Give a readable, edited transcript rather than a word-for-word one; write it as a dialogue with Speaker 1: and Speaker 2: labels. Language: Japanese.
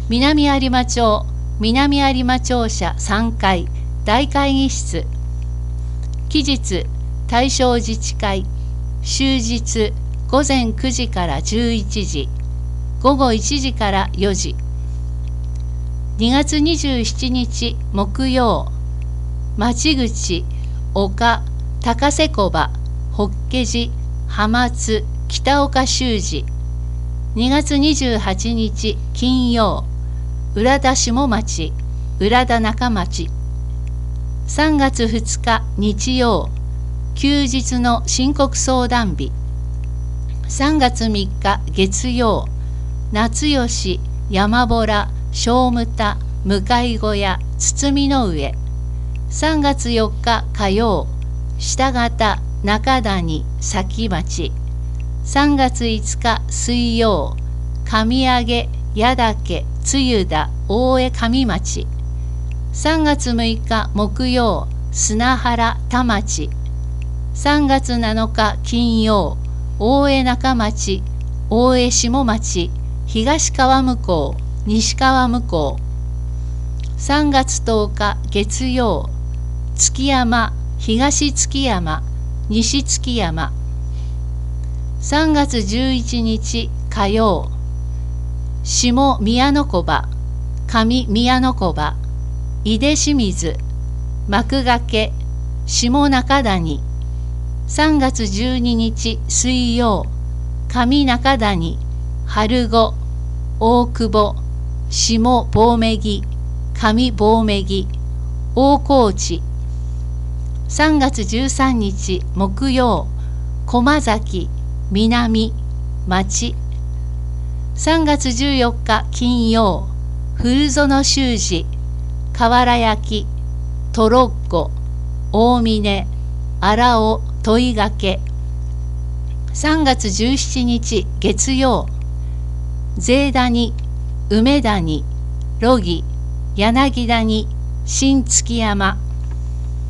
Speaker 1: 南有馬町南有馬庁舎3階大会議室。期日大正自治会。終日午前9時から11時、午後1時から4時。2月27日木曜、町口、岡、高瀬小場、法華寺、浜津、北岡修司。2月28日金曜、浦田下町、浦田中町。3月2日日曜、休日の申告相談日。3月3日月曜、夏吉、山洞、小牟田、向小屋、堤の上。3月4日火曜、下方、中谷、崎町。3月5日水曜、上上、矢岳、露田、大江上町。3月6日木曜、砂原、田町。3月7日金曜、大江中町、大江下町、東川向こう、西川向こう。3月10日月曜、築山、東築山、西築山。3月11日火曜、下宮の小場、上宮の小場、井出清水、幕掛、下中谷。3月12日水曜、上中谷、春子、大久保、下棒目上棒目大河内。3月13日木曜、駒崎、南、町。3月14日金曜、古園修司、河原焼、トロッコ、大峰、荒尾、問掛。3月17日月曜、税谷、梅谷、ロギ、柳谷、新築山。